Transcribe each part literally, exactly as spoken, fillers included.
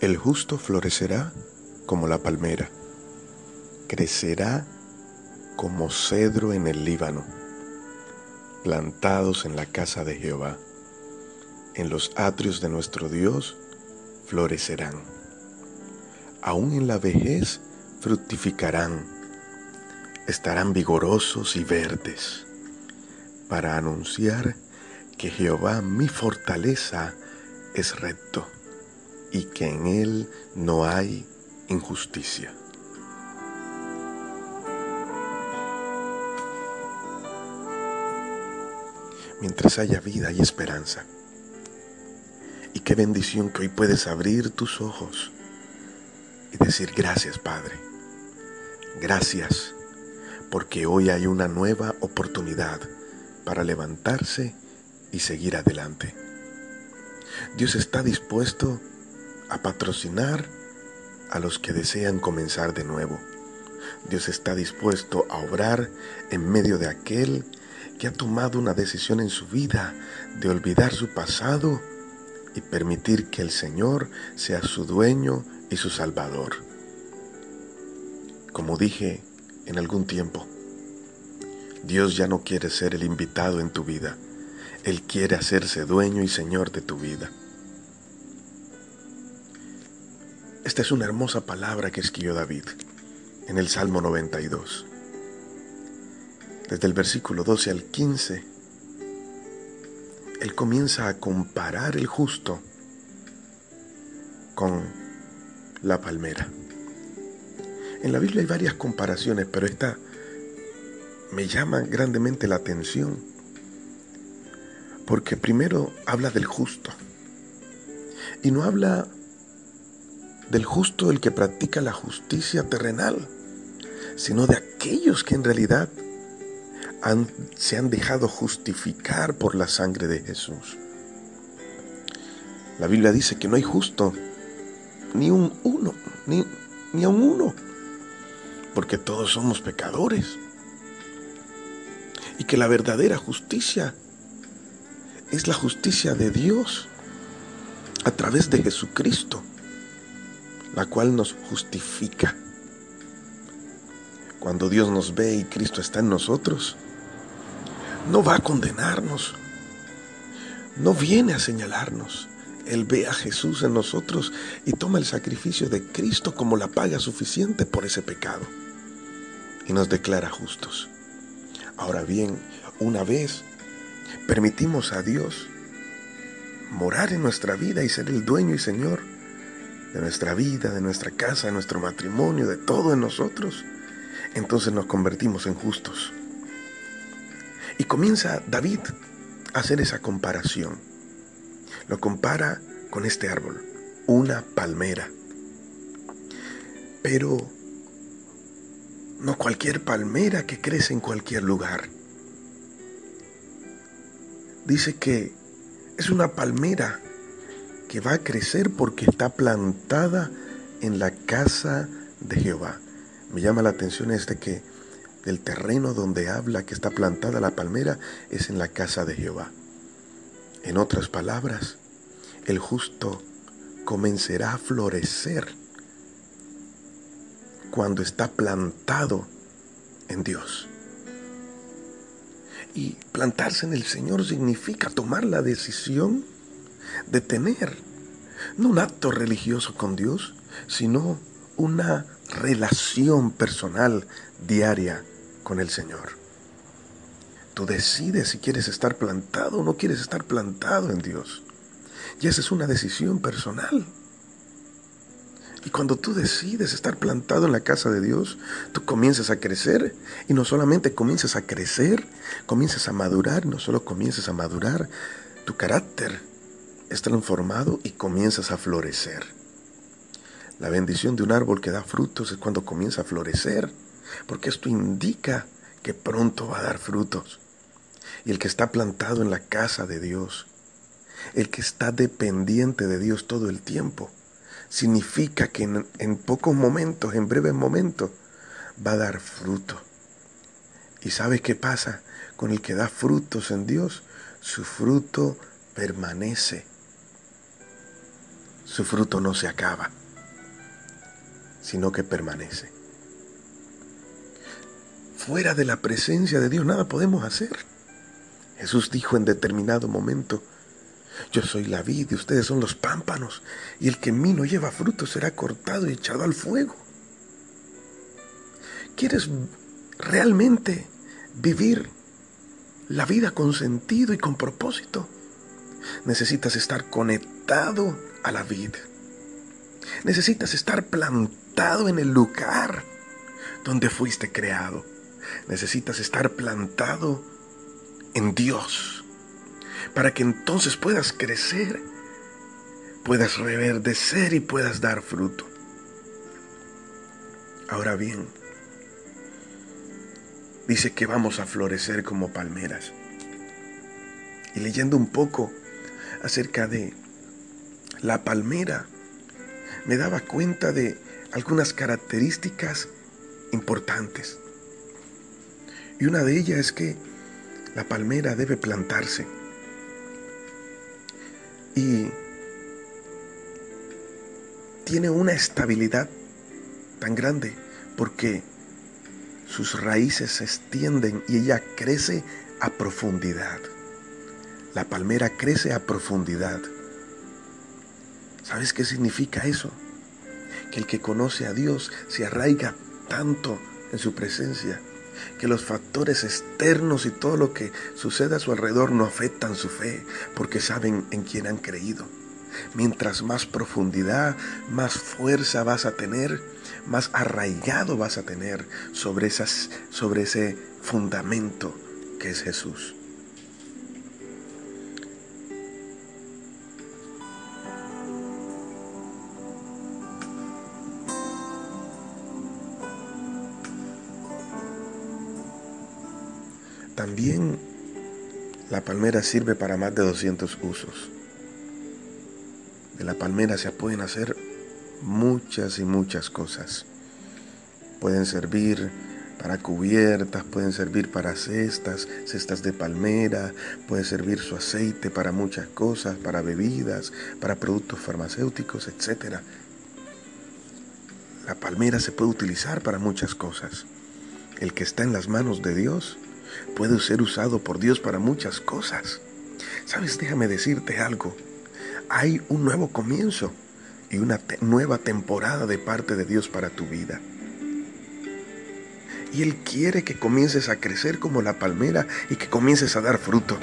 El justo florecerá como la palmera, crecerá como cedro en el Líbano, plantados en la casa de Jehová. En los atrios de nuestro Dios florecerán. Aún en la vejez fructificarán, estarán vigorosos y verdes, para anunciar que Jehová, mi fortaleza, es recto, y que en él no hay injusticia. Mientras haya vida y esperanza. Y qué bendición que hoy puedes abrir tus ojos y decir gracias, Padre. Gracias, porque hoy hay una nueva oportunidad para levantarse y seguir adelante. Dios está dispuesto a patrocinar a los que desean comenzar de nuevo. Dios está dispuesto a obrar en medio de aquel que ha tomado una decisión en su vida de olvidar su pasado y permitir que el Señor sea su dueño y su Salvador. Como dije en algún tiempo, Dios ya no quiere ser el invitado en tu vida. Él quiere hacerse dueño y Señor de tu vida. Esta es una hermosa palabra que escribió David en el Salmo noventa y dos. Desde el versículo doce al quince, él comienza a comparar el justo con la palmera. En la Biblia hay varias comparaciones, pero esta me llama grandemente la atención, porque primero habla del justo, y no habla del justo el que practica la justicia terrenal, sino de aquellos que en realidad han, se han dejado justificar por la sangre de Jesús. La Biblia dice que no hay justo, ni un uno, ni, ni a un uno, porque todos somos pecadores. Y que la verdadera justicia es la justicia de Dios a través de Jesucristo, la cual nos justifica. Cuando Dios nos ve y Cristo está en nosotros, no va a condenarnos, no viene a señalarnos. Él ve a Jesús en nosotros y toma el sacrificio de Cristo como la paga suficiente por ese pecado y nos declara justos. Ahora bien, una vez permitimos a Dios morar en nuestra vida y ser el dueño y Señor de nuestra vida, de nuestra casa, de nuestro matrimonio, de todo en nosotros, entonces nos convertimos en justos. Y comienza David a hacer esa comparación. Lo compara con este árbol, una palmera. Pero no cualquier palmera que crece en cualquier lugar. Dice que es una palmera que va a crecer porque está plantada en la casa de Jehová. Me llama la atención este que el terreno donde habla que está plantada la palmera es en la casa de Jehová. En otras palabras, el justo comenzará a florecer cuando está plantado en Dios. Y plantarse en el Señor significa tomar la decisión de tener no un acto religioso con Dios, sino una relación personal diaria con el Señor. Tú decides si quieres estar plantado o no quieres estar plantado en Dios. Y esa es una decisión personal. Y cuando tú decides estar plantado en la casa de Dios, tú comienzas a crecer. Y no solamente comienzas a crecer, comienzas a madurar. No solo comienzas a madurar, tu carácter es transformado y comienzas a florecer. La bendición de un árbol que da frutos es cuando comienza a florecer, porque esto indica que pronto va a dar frutos. Y el que está plantado en la casa de Dios, el que está dependiente de Dios todo el tiempo, significa que en, en pocos momentos, en breves momentos, va a dar fruto. ¿Y sabe qué pasa con el que da frutos en Dios? Su fruto permanece. su fruto no se acaba, sino que permanece. Fuera de la presencia de Dios nada podemos hacer. Jesús dijo en determinado momento: yo soy la vid y ustedes son los pámpanos, y el que en mí no lleva fruto será cortado y echado al fuego. ¿Quieres realmente vivir la vida con sentido y con propósito? Necesitas estar conectado a la vid. Necesitas estar plantado en el lugar donde fuiste creado. Necesitas estar plantado en Dios, para que entonces puedas crecer, puedas reverdecer y puedas dar fruto. Ahora bien, dice que vamos a florecer como palmeras. Y leyendo un poco acerca de la palmera, me daba cuenta de algunas características importantes. Y una de ellas es que la palmera debe plantarse. Y tiene una estabilidad tan grande porque sus raíces se extienden y ella crece a profundidad. La palmera crece a profundidad. ¿Sabes qué significa eso? Que el que conoce a Dios se arraiga tanto en su presencia que los factores externos y todo lo que sucede a su alrededor no afectan su fe, porque saben en quién han creído. Mientras más profundidad, más fuerza vas a tener, más arraigado vas a tener sobre, esas, sobre ese fundamento que es Jesús. También la palmera sirve para más de doscientos usos. De la palmera se pueden hacer muchas y muchas cosas. Pueden servir para cubiertas, pueden servir para cestas, cestas de palmera, puede servir su aceite para muchas cosas, para bebidas, para productos farmacéuticos, etcétera. La palmera se puede utilizar para muchas cosas. El que está en las manos de Dios puede ser usado por Dios para muchas cosas. ¿Sabes? Déjame decirte algo. Hay un nuevo comienzo y una te- nueva temporada de parte de Dios para tu vida. Y Él quiere que comiences a crecer como la palmera y que comiences a dar fruto.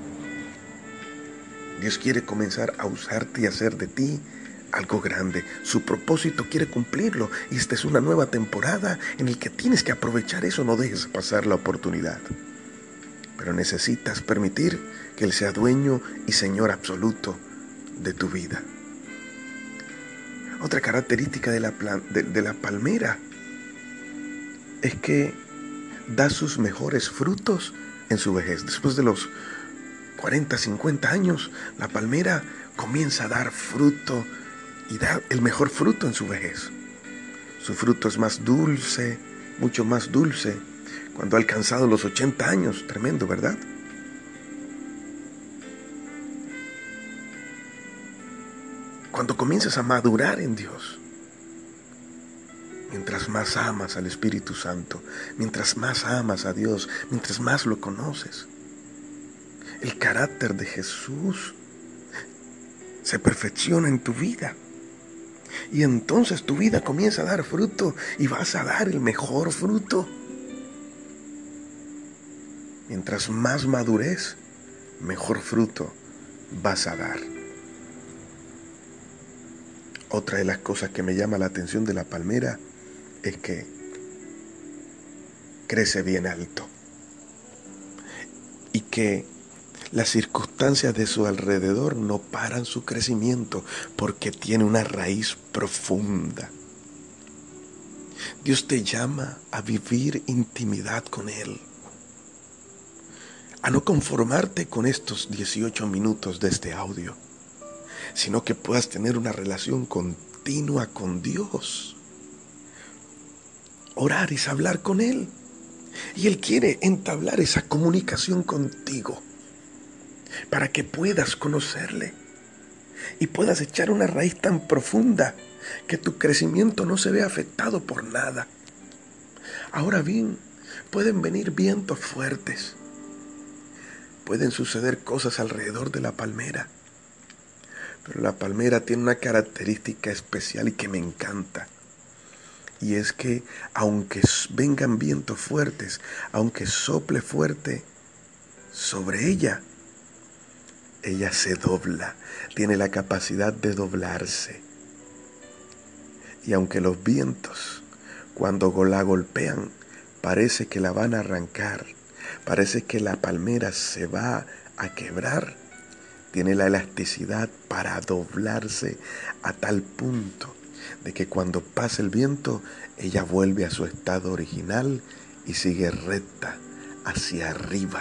Dios quiere comenzar a usarte y hacer de ti algo grande. Su propósito quiere cumplirlo y esta es una nueva temporada en la que tienes que aprovechar eso. No dejes pasar la oportunidad. Pero necesitas permitir que Él sea dueño y Señor absoluto de tu vida. Otra característica de la, plan- de, de la palmera es que da sus mejores frutos en su vejez. Después de los cuarenta, cincuenta años, la palmera comienza a dar fruto y da el mejor fruto en su vejez. Su fruto es más dulce, mucho más dulce, cuando ha alcanzado los ochenta años. Tremendo, ¿verdad? Cuando comienzas a madurar en Dios, mientras más amas al Espíritu Santo, mientras más amas a Dios, mientras más lo conoces, el carácter de Jesús se perfecciona en tu vida. Y entonces tu vida comienza a dar fruto y vas a dar el mejor fruto. Mientras más madurez, mejor fruto vas a dar. Otra de las cosas que me llama la atención de la palmera es que crece bien alto y que las circunstancias de su alrededor no paran su crecimiento porque tiene una raíz profunda. Dios te llama a vivir intimidad con Él, a no conformarte con estos dieciocho minutos de este audio, sino que puedas tener una relación continua con Dios. Orar es hablar con Él. Y Él quiere entablar esa comunicación contigo para que puedas conocerle. y puedas echar una raíz tan profunda que tu crecimiento no se vea afectado por nada. Ahora bien, pueden venir vientos fuertes, pueden suceder cosas alrededor de la palmera, pero la palmera tiene una característica especial y que me encanta. Y es que aunque vengan vientos fuertes, aunque sople fuerte sobre ella, ella se dobla, tiene la capacidad de doblarse. Y aunque los vientos, cuando la golpean, parece que la van a arrancar, parece que la palmera se va a quebrar, tiene la elasticidad para doblarse a tal punto de que cuando pasa el viento, ella vuelve a su estado original y sigue recta hacia arriba.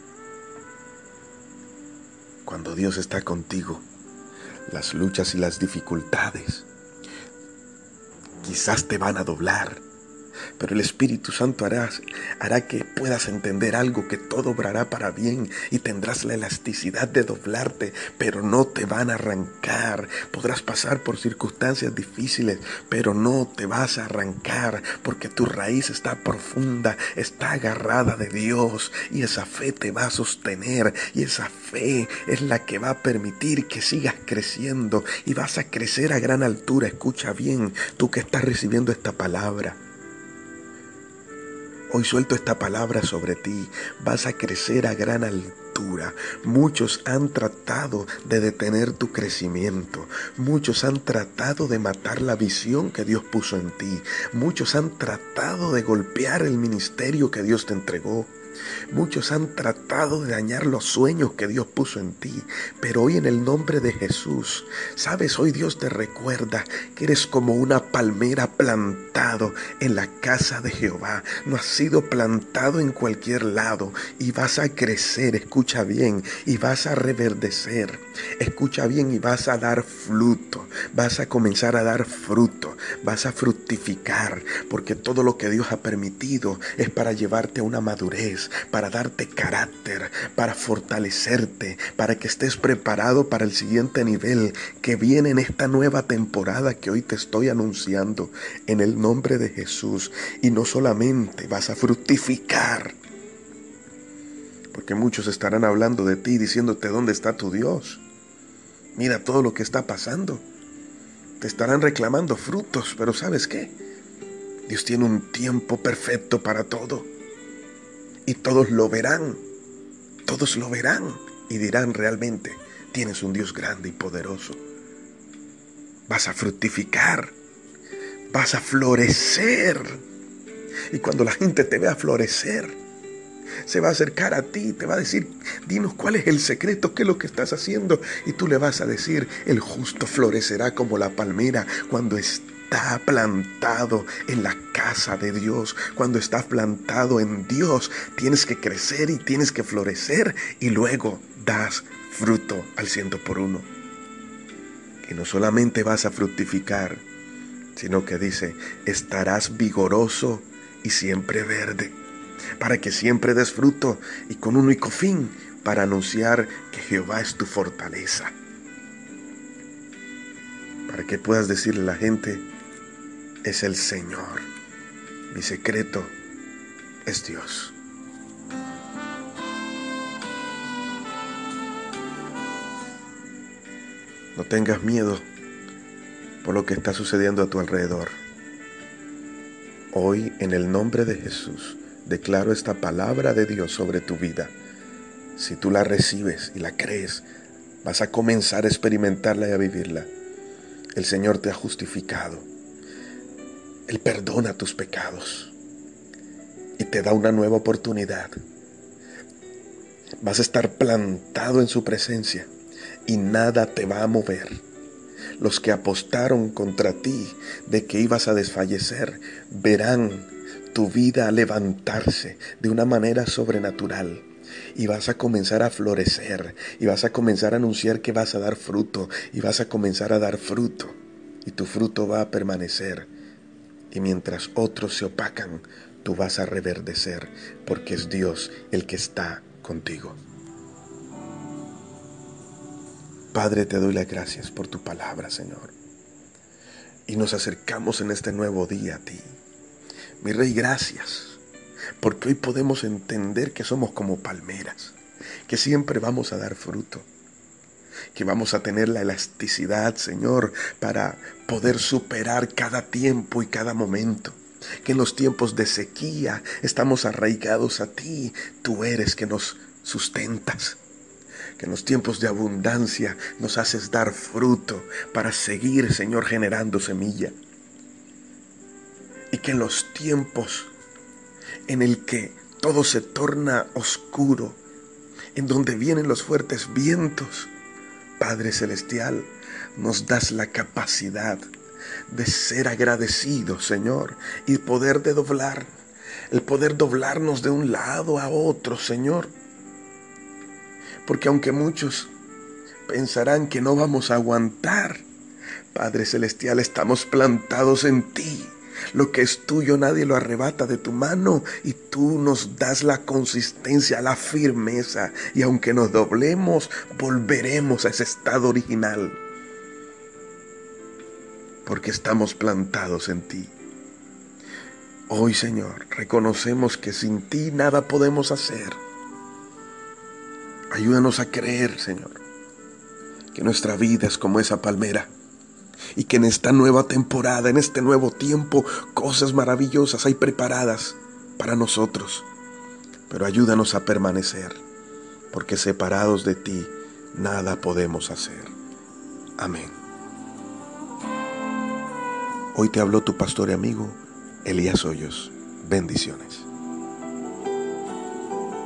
Cuando Dios está contigo, las luchas y las dificultades quizás te van a doblar, pero el Espíritu Santo hará, hará que puedas entender algo, que todo obrará para bien y tendrás la elasticidad de doblarte, pero no te van a arrancar. Podrás pasar por circunstancias difíciles, pero no te vas a arrancar, porque tu raíz está profunda, está agarrada de Dios, y esa fe te va a sostener, y esa fe es la que va a permitir que sigas creciendo, y vas a crecer a gran altura. Escucha bien, tú que estás recibiendo esta palabra. Hoy suelto esta palabra sobre ti. Vas a crecer a gran altura. Muchos han tratado de detener tu crecimiento. Muchos han tratado de matar la visión que Dios puso en ti. Muchos han tratado de golpear el ministerio que Dios te entregó. Muchos han tratado de dañar los sueños que Dios puso en ti, pero hoy en el nombre de Jesús, sabes, hoy Dios te recuerda que eres como una palmera plantado en la casa de Jehová. No has sido plantado en cualquier lado y vas a crecer, escucha bien, y vas a reverdecer, escucha bien, y vas a dar fruto, vas a comenzar a dar fruto, vas a fructificar, porque todo lo que Dios ha permitido es para llevarte a una madurez, para darte carácter, para fortalecerte, para que estés preparado para el siguiente nivel que viene en esta nueva temporada que hoy te estoy anunciando en el nombre de Jesús. Y no solamente vas a fructificar, porque muchos estarán hablando de ti, diciéndote dónde está tu Dios. Mira todo lo que está pasando. Te estarán reclamando frutos, pero ¿sabes qué? Dios tiene un tiempo perfecto para todo. Y todos lo verán, todos lo verán y dirán: realmente tienes un Dios grande y poderoso. Vas a fructificar, vas a florecer. Y cuando la gente te vea florecer, se va a acercar a ti, te va a decir: dinos cuál es el secreto, qué es lo que estás haciendo. Y tú le vas a decir: el justo florecerá como la palmera cuando está Está plantado en la casa de Dios. Cuando estás plantado en Dios, tienes que crecer y tienes que florecer, y luego das fruto al ciento por uno. Y no solamente vas a fructificar, sino que dice: estarás vigoroso y siempre verde, para que siempre des fruto, y con un único fin: para anunciar que Jehová es tu fortaleza. Para que puedas decirle a la gente: es el Señor, mi secreto es Dios. No tengas miedo por lo que está sucediendo a tu alrededor. Hoy, en el nombre de Jesús, declaro esta palabra de Dios sobre tu vida. Si tú la recibes y la crees, vas a comenzar a experimentarla y a vivirla. El Señor te ha justificado. Él perdona tus pecados y te da una nueva oportunidad. Vas a estar plantado en su presencia y nada te va a mover. Los que apostaron contra ti de que ibas a desfallecer, verán tu vida levantarse de una manera sobrenatural. Y vas a comenzar a florecer, y vas a comenzar a anunciar que vas a dar fruto, y vas a comenzar a dar fruto, y tu fruto va a permanecer. Y mientras otros se opacan, tú vas a reverdecer, porque es Dios el que está contigo. Padre, te doy las gracias por tu palabra, Señor. Y nos acercamos en este nuevo día a ti. Mi Rey, gracias, porque hoy podemos entender que somos como palmeras, que siempre vamos a dar fruto, que vamos a tener la elasticidad, Señor, para poder superar cada tiempo y cada momento. Que en los tiempos de sequía estamos arraigados a ti, tú eres que nos sustentas. Que en los tiempos de abundancia nos haces dar fruto para seguir, Señor, generando semilla. Y que en los tiempos en el que todo se torna oscuro, en donde vienen los fuertes vientos, Padre Celestial, nos das la capacidad de ser agradecidos, Señor, y poder de doblar, el poder doblarnos de un lado a otro, Señor. Porque aunque muchos pensarán que no vamos a aguantar, Padre Celestial, estamos plantados en ti. Lo que es tuyo nadie lo arrebata de tu mano, y tú nos das la consistencia, la firmeza, y aunque nos doblemos, volveremos a ese estado original, porque estamos plantados en ti. Hoy, Señor, reconocemos que sin ti nada podemos hacer. Ayúdanos a creer, Señor, que nuestra vida es como esa palmera, y que en esta nueva temporada, en este nuevo tiempo, cosas maravillosas hay preparadas para nosotros. Pero ayúdanos a permanecer, porque separados de ti nada podemos hacer. Amén. Hoy te habló tu pastor y amigo Elías Hoyos. Bendiciones.